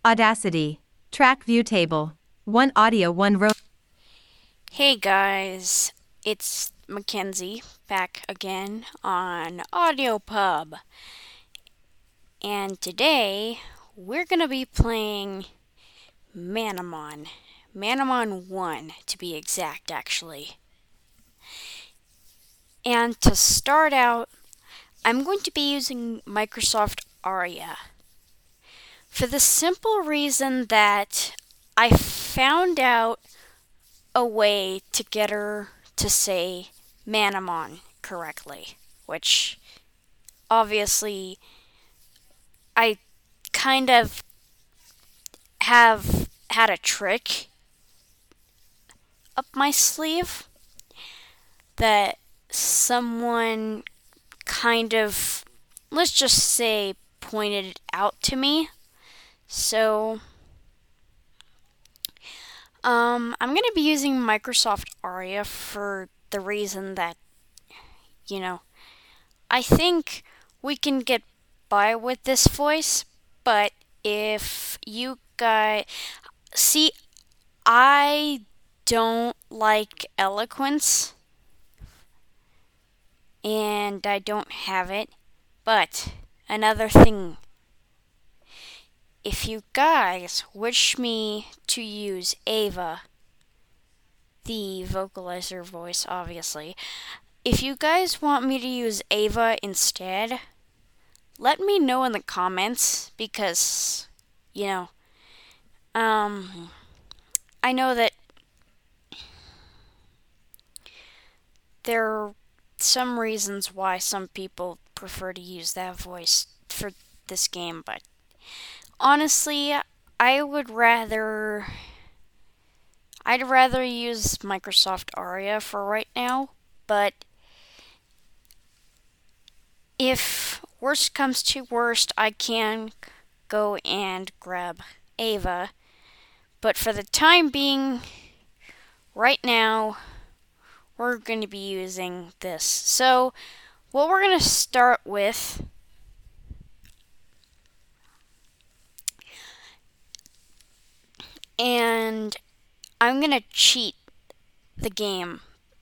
Audacity. Track view table. 1 audio 1 row. Hey guys, it's Mackenzie back again on AudioPub. And today we're going to be playing Manamon. Manamon 1 to be exact, actually. And to start out, I'm going to be using Microsoft Aria. For the simple reason that I found out a way to get her to say Manamon correctly, which obviously I kind of have had a trick up my sleeve that someone kind of, let's just say, pointed it out to me. So I'm going to be using Microsoft Aria for the reason that, I think we can get by with this voice, but if you guys see, I don't like eloquence, and I don't have it, but another thing, if you guys wish me to use Ava, the vocalizer voice, obviously, if you guys want me to use Ava instead, let me know in the comments because, I know that there are some reasons why some people prefer to use that voice for this game, but honestly, I'd rather use Microsoft Aria for right now, but if worst comes to worst, I can go and grab Ava. But for the time being, right now, we're going to be using this. So, what we're going to start with and I'm going to cheat the game.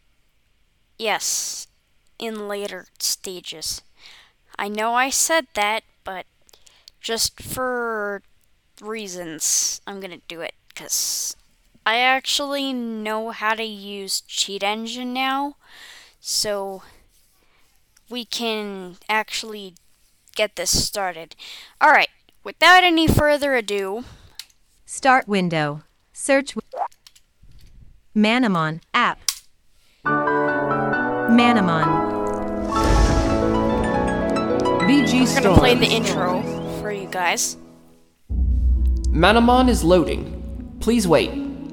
Yes, in later stages. I know I said that, but just for reasons, I'm going to do it because I actually know how to use Cheat Engine now, so we can actually get this started. Alright, without any further ado, Start window. Search Manamon app. Manamon. VG I'm going to play the intro for you guys. Manamon is loading. Please wait.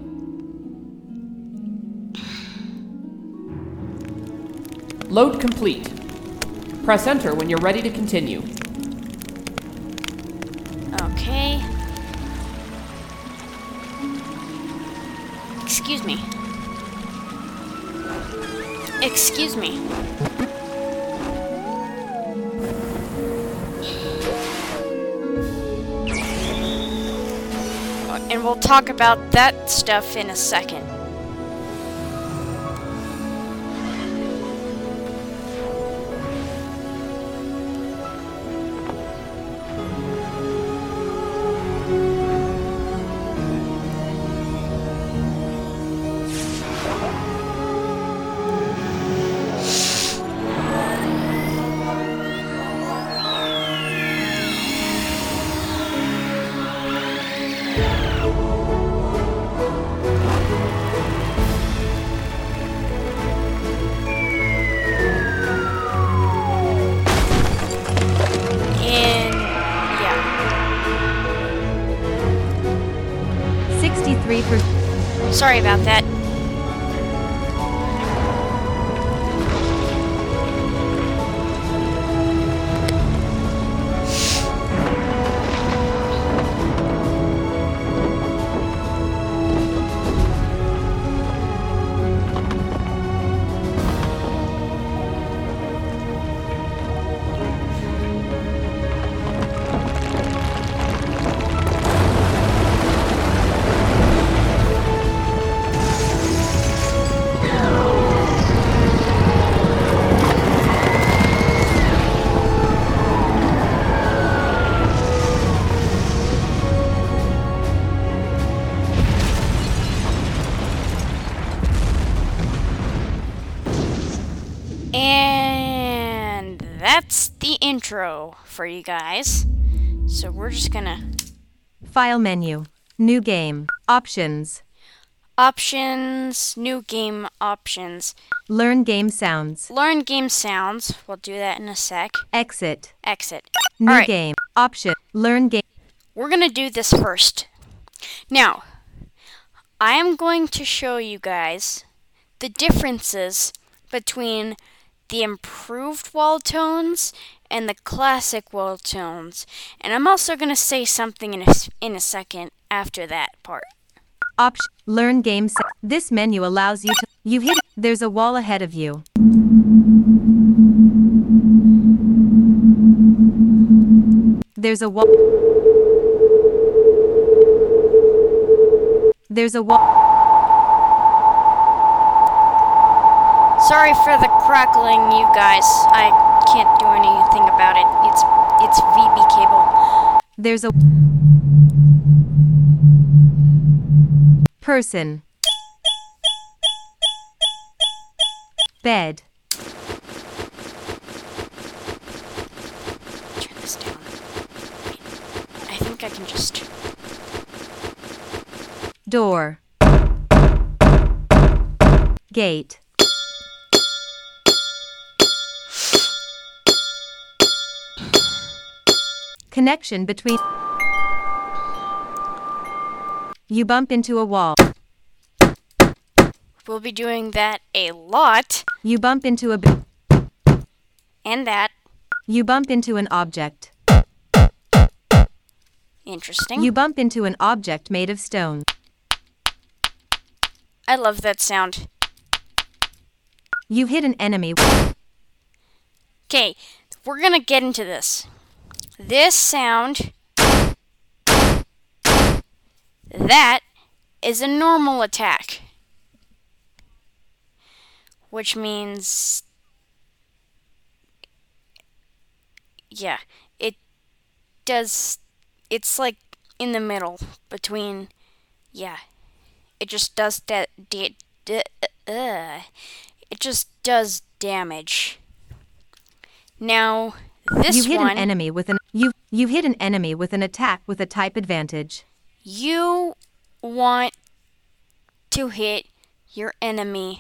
Load complete. Press enter when you're ready to continue. Okay. Excuse me. Excuse me. And we'll talk about that stuff in a second. And yeah. 63%. Sorry about that. the intro for you guys. So we're just gonna... File menu. New game. Options. Options, new game options. Learn game sounds. Learn game sounds. We'll do that in a sec. Exit. Exit. New Alright, game. Option. Learn game. we're gonna do this first. Now, I am going to show you guys the differences between the improved wall tones and the classic wall tones. And I'm also going to say something in a second after that part. Option. Learn game sounds. This menu allows you to... You've hit... There's a wall ahead of you. There's a wall... There's a wall... Sorry for the crackling, you guys. I can't do anything about it. It's VB cable. There's a... Person. Bed. Turn this down. Wait, I think I can just... Door. Gate. Connection between... You bump into a wall. We'll be doing that a lot. You bump into a... And that. You bump into an object. Interesting. You bump into an object made of stone. I love that sound. You hit an enemy. Okay, we're gonna get into this. This sound, that is a normal attack. Which means, yeah, it does, it's like in the middle between, yeah, it just does that, it just does damage. Now, this You hit one, an enemy with an... You hit an enemy with an attack with a type advantage. you want to hit your enemy